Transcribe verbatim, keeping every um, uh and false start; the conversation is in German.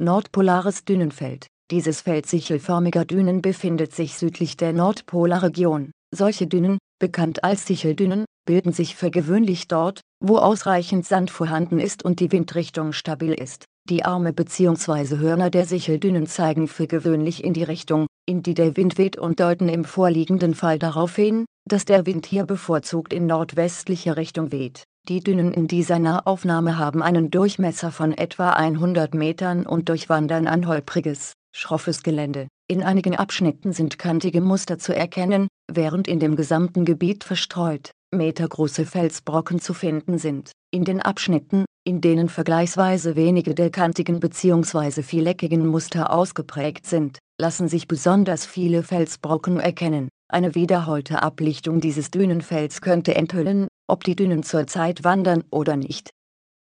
Nordpolares Dünenfeld. Dieses Feld sichelförmiger Dünen befindet sich südlich der Nordpolarregion. Solche Dünen, bekannt als Sicheldünen, bilden sich für gewöhnlich dort, wo ausreichend Sand vorhanden ist und die Windrichtung stabil ist. Die Arme bzw. Hörner der Sicheldünen zeigen für gewöhnlich in die Richtung, in die der Wind weht, und deuten im vorliegenden Fall darauf hin, dass der Wind hier bevorzugt in nordwestlicher Richtung weht. Die Dünen in dieser Nahaufnahme haben einen Durchmesser von etwa hundert Metern und durchwandern ein holpriges, schroffes Gelände. In einigen Abschnitten sind kantige Muster zu erkennen, während in dem gesamten Gebiet verstreut metergroße Felsbrocken zu finden sind. In den Abschnitten, in denen vergleichsweise wenige der kantigen bzw. vieleckigen Muster ausgeprägt sind, lassen sich besonders viele Felsbrocken erkennen. Eine wiederholte Ablichtung dieses Dünenfelds könnte enthüllen, ob die Dünen zurzeit wandern oder nicht.